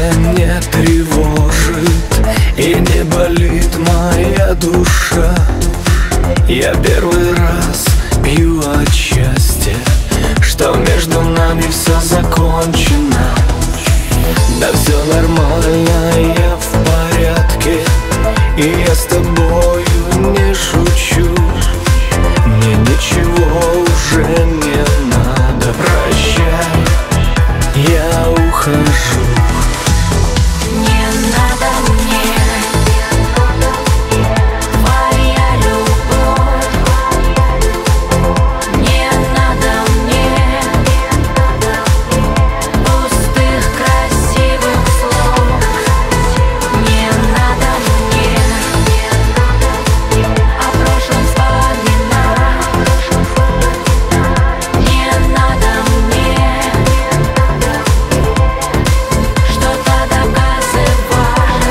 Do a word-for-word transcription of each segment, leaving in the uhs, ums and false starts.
меня не тревожит и не болит моя душа. Я первый раз пью от счастья, что между нами все закончено. Да все нормально, я в порядке, и я с тобою не шучу. Мне ничего уже не надо, прощай, я ухожу. Не надо мне твоя любовь, не надо мне пустых красивых слов, не надо мне о прошлом вспоминать, не надо мне что-то доказывать.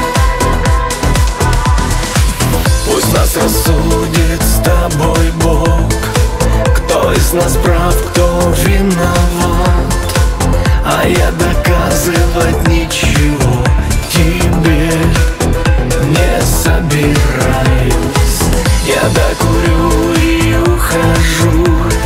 Пусть нас рассудит с тобой Бог, кто из нас прав, кто виноват. А я доказывать ничего тебе не собираюсь. Я докурю и ухожу.